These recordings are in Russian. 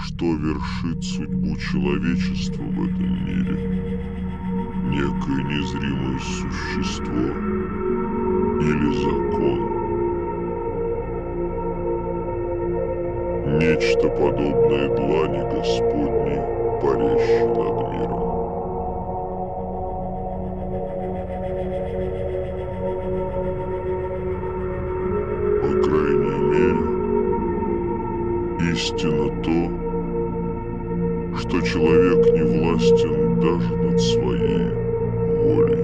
что вершит судьбу человечества в этом мире. Некое незримое существо или закон. Нечто подобное длани Господней, парящей над миром. По крайней мере, истина то, что человек не властен даже над своей волей.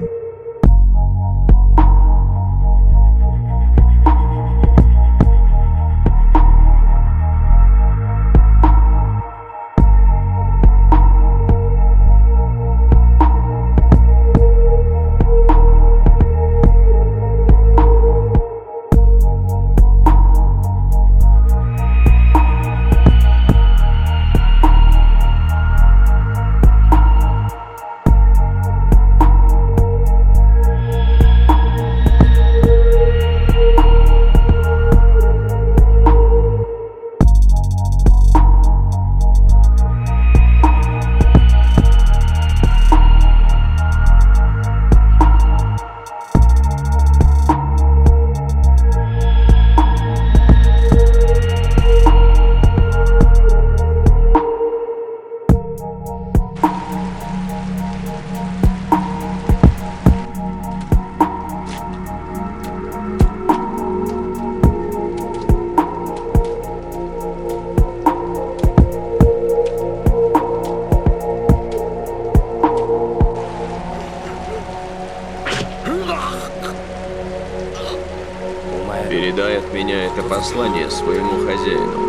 Передай от меня это послание своему хозяину.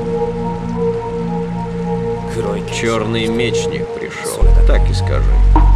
Черный мечник пришел, так и скажи.